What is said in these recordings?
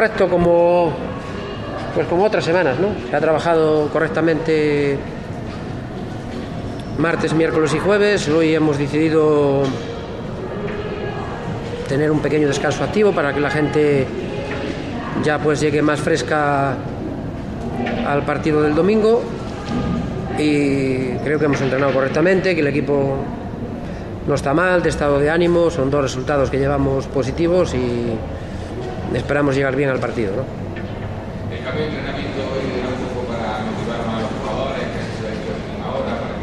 correcto como otras semanas, ¿no? Se ha trabajado correctamente martes, miércoles y jueves. Hoy hemos decidido tener un pequeño descanso activo para que la gente ya pues llegue más fresca al partido del domingo, y creo que hemos entrenado correctamente, que el equipo no está mal de estado de ánimo. Son 2 resultados que llevamos positivos y esperamos llegar bien al partido, ¿no? ¿El cambio de entrenamiento hoy era un poco para motivar más a los jugadores, que se ha hecho en una hora para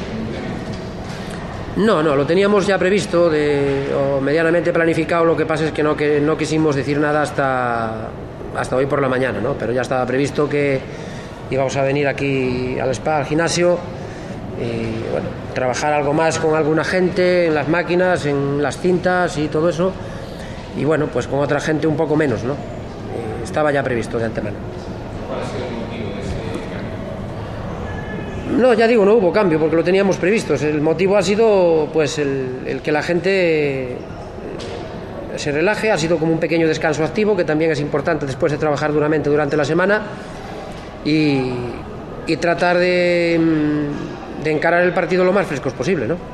que No, lo teníamos ya previsto o medianamente planificado. Lo que pasa es que no quisimos decir nada hasta hoy por la mañana, ¿no? Pero ya estaba previsto que íbamos a venir aquí al spa, al gimnasio, y bueno, trabajar algo más con alguna gente en las máquinas, en las cintas y todo eso, y bueno, pues con otra gente un poco menos, ¿no? Estaba ya previsto de antemano. ¿Cuál ha sido el motivo de ese cambio? No, ya digo, no hubo cambio porque lo teníamos previsto. El motivo ha sido pues el que la gente se relaje. Ha sido como un pequeño descanso activo, que también es importante después de trabajar duramente durante la semana, y tratar de encarar el partido lo más frescos posible, ¿no?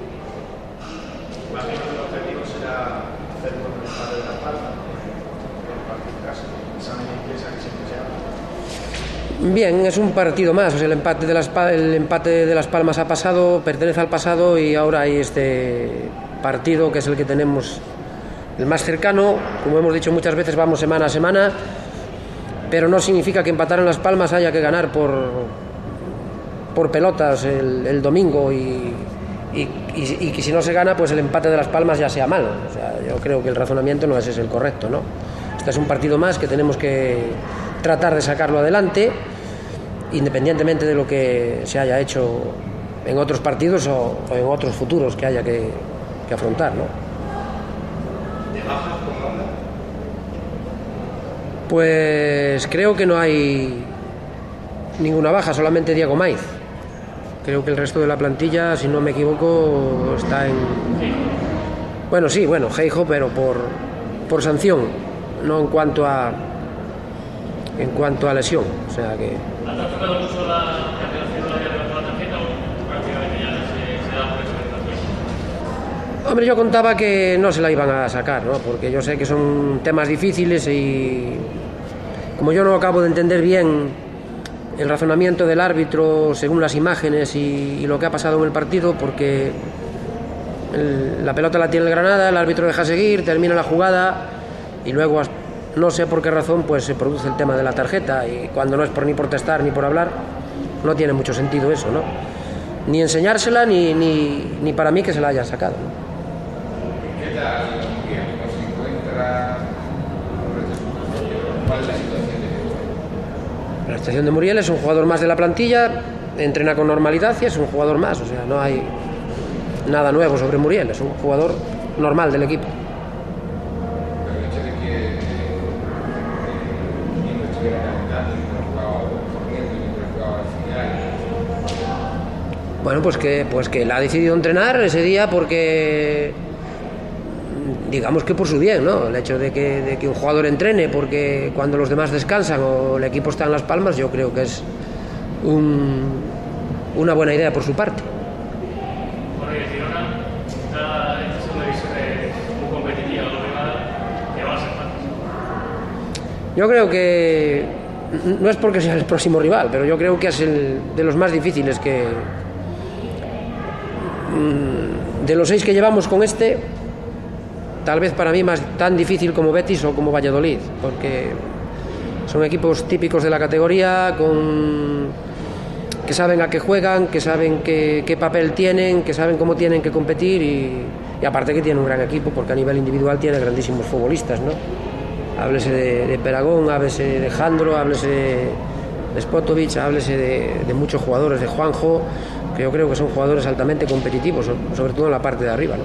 Bien, es un partido más. O sea, el empate de Las Palmas ha pasado, pertenece al pasado, y ahora hay este partido que es el que tenemos, el más cercano. Como hemos dicho muchas veces, vamos semana a semana, pero no significa que empatar en Las Palmas haya que ganar por pelotas el domingo, y que si no se gana, pues el empate de Las Palmas ya sea malo. O sea, yo creo que el razonamiento no es ese el correcto, ¿no? Este es un partido más que tenemos que tratar de sacarlo adelante, independientemente de lo que se haya hecho en otros partidos o en otros futuros que haya que afrontar, ¿no? Pues creo que no hay ninguna baja, solamente Diego Maiz. Creo que el resto de la plantilla, si no me equivoco, está en... Bueno, Geijo, pero por sanción, no en cuanto a lesión. O sea que... ¿Ha tocado mucho la cancelación de la tarjeta o prácticamente ya se da por eso? Hombre, yo contaba que no se la iban a sacar, ¿no? Porque yo sé que son temas difíciles, y como yo no acabo de entender bien el razonamiento del árbitro según las imágenes y lo que ha pasado en el partido, porque la pelota la tiene el Granada, el árbitro deja seguir, termina la jugada, y luego no sé por qué razón pues se produce el tema de la tarjeta, y cuando no es por ni protestar ni por hablar, no tiene mucho sentido eso, ¿no? Ni enseñársela ni para mí que se la haya sacado, ¿no? ¿Qué tal, Miguel? ¿Cómo se encuentra? ¿Cuál es la situación de Muriel? La situación de Muriel es un jugador más de la plantilla, entrena con normalidad y es un jugador más. O sea, no hay nada nuevo sobre Muriel, es un jugador normal del equipo. El hecho de que no estuviera calentando y no jugaba corriendo y no jugaba al final. Bueno, pues que él ha decidido entrenar ese día porque, digamos que por su bien, ¿no? El hecho de que un jugador entrene porque cuando los demás descansan o el equipo está en Las Palmas, yo creo que es una buena idea por su parte. Bueno, y el Girona, esta segunda división es muy competitiva, que va a ser fácil. Yo creo que no es porque sea el próximo rival, pero yo creo que es el de los más difíciles de los 6 que llevamos con este, tal vez para mí tan difícil como Betis o como Valladolid, porque son equipos típicos de la categoría, que saben a qué juegan, que saben qué papel tienen, que saben cómo tienen que competir, y aparte que tienen un gran equipo, porque a nivel individual tiene grandísimos futbolistas, ¿no? Háblese de Peragón, háblese de Jandro, háblese de Spotovic, háblese de muchos jugadores, de Juanjo, que yo creo que son jugadores altamente competitivos, sobre todo en la parte de arriba, ¿no?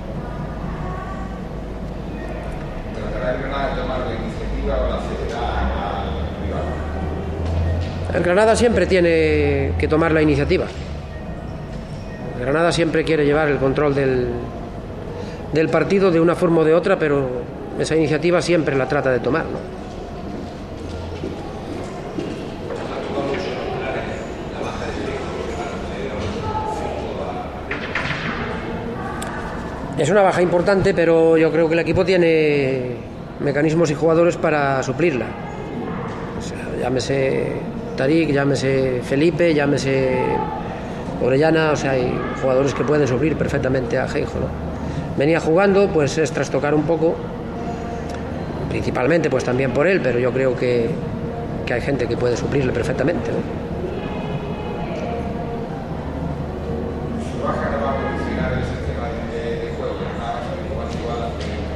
¿Tratará el Granada de tomar la iniciativa o la cederá al rival? El Granada siempre tiene que tomar la iniciativa. El Granada siempre quiere llevar el control del partido de una forma o de otra, pero esa iniciativa siempre la trata de tomar, ¿no? Es una baja importante, pero yo creo que el equipo tiene mecanismos y jugadores para suplirla. O sea, llámese Tarik, llámese Felipe, llámese Orellana, o sea, hay jugadores que pueden suplir perfectamente a Geijo, ¿no? Venía jugando, pues es trastocar un poco, principalmente pues también por él, pero yo creo que hay gente que puede suplirle perfectamente, ¿no? ¿Su baja no va a condicionar el sistema de juego? ¿Nada más igual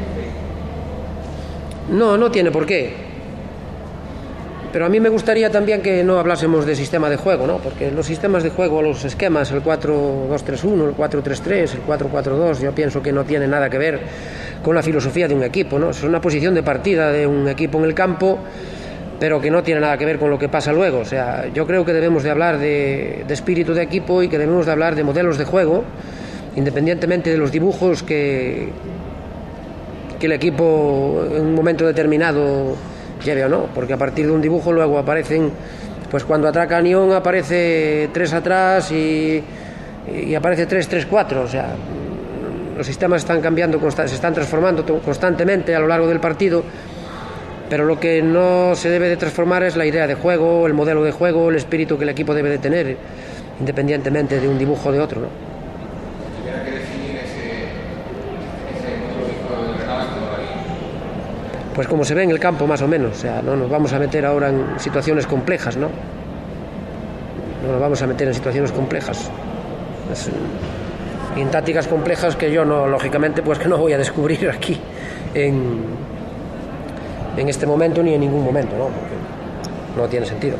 que No tiene por qué. Pero a mí me gustaría también que no hablásemos de sistema de juego, ¿no? Porque los sistemas de juego, los esquemas, el 4-2-3-1, el 4-3-3, el 4-4-2, yo pienso que no tiene nada que ver con la filosofía de un equipo, ¿no? Es una posición de partida de un equipo en el campo, pero que no tiene nada que ver con lo que pasa luego. O sea, yo creo que debemos de hablar de espíritu de equipo y que debemos de hablar de modelos de juego, independientemente de los dibujos que el equipo en un momento determinado lleve o no, porque a partir de un dibujo luego aparecen, pues cuando atraca Nyon aparece 3 atrás y aparece 3-3-4, o sea, los sistemas están cambiando, se están transformando constantemente a lo largo del partido, pero lo que no se debe de transformar es la idea de juego, el modelo de juego, el espíritu que el equipo debe de tener, independientemente de un dibujo o de otro, ¿no? Si tuviera que definir ese modelo de juego del Granada, ¿cómo lo haría? Pues como se ve en el campo más o menos, o sea, no nos vamos a meter ahora en situaciones complejas, ¿no? No nos vamos a meter en situaciones complejas. Y en tácticas complejas que yo no, lógicamente, pues que no voy a descubrir aquí en este momento ni en ningún momento, ¿no? Porque no tiene sentido.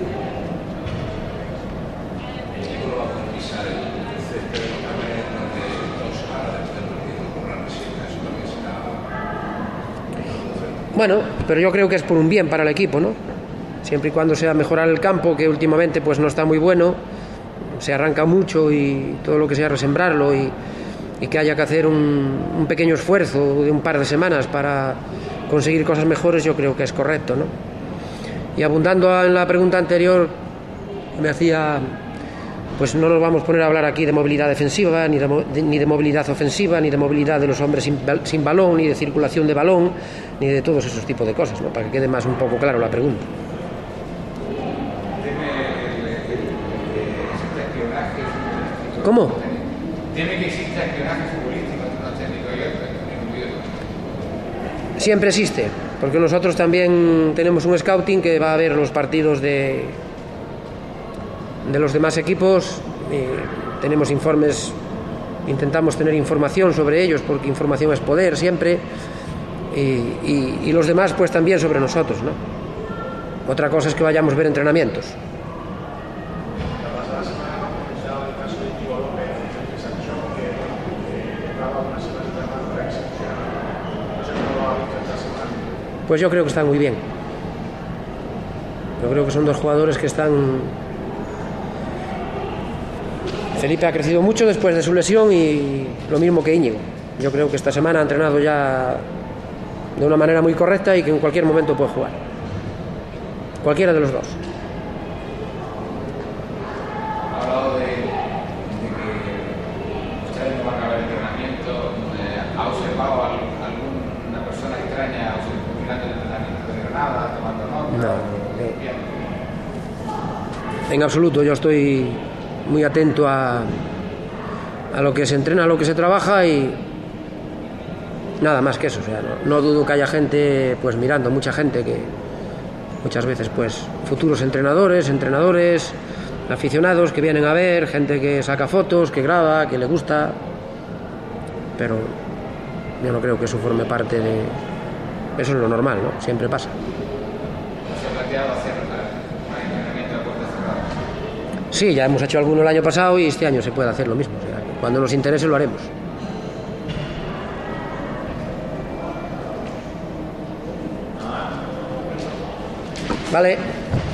Bueno, pero yo creo que es por un bien para el equipo, ¿no? Siempre y cuando sea mejorar el campo, que últimamente pues no está muy bueno, se arranca mucho y todo lo que sea resembrarlo y que haya que hacer un pequeño esfuerzo de un par de semanas para conseguir cosas mejores, yo creo que es correcto, ¿no? Y abundando en la pregunta anterior, me hacía, pues no nos vamos a poner a hablar aquí de movilidad defensiva, ni de movilidad ofensiva, ni de movilidad de los hombres sin balón, ni de circulación de balón, ni de todos esos tipos de cosas, ¿no? Para que quede más un poco claro la pregunta. ¿Cómo? Tiene que existir espionaje futbolístico entre los técnicos y otros. Siempre existe, porque nosotros también tenemos un scouting que va a ver los partidos de los demás equipos, tenemos informes, intentamos tener información sobre ellos, porque información es poder siempre, y los demás pues también sobre nosotros, ¿no? Otra cosa es que vayamos a ver entrenamientos. Pues yo creo que están muy bien. Yo creo que son dos jugadores que están... Felipe ha crecido mucho después de su lesión y lo mismo que Íñigo. Yo creo que esta semana ha entrenado ya de una manera muy correcta y que en cualquier momento puede jugar. Cualquiera de los dos. Ha hablado de que ustedes no van a ver entrenamiento. ¿Ha observado alguna persona extraña mirando el entrenamiento de Granada, tomando nota? No. En absoluto, yo estoy muy atento a lo que se entrena, a lo que se trabaja y nada más que eso. O sea, no dudo que haya gente pues mirando, mucha gente que muchas veces pues futuros entrenadores, aficionados que vienen a ver, gente que saca fotos, que graba, que le gusta, pero yo no creo que eso forme parte de... Eso es lo normal, ¿no? Siempre pasa. ¿Se ha planteado hacer un entrenamiento de puertas cerradas? Sí, ya hemos hecho alguno el año pasado y este año se puede hacer lo mismo. O sea, cuando nos interese lo haremos. Vale.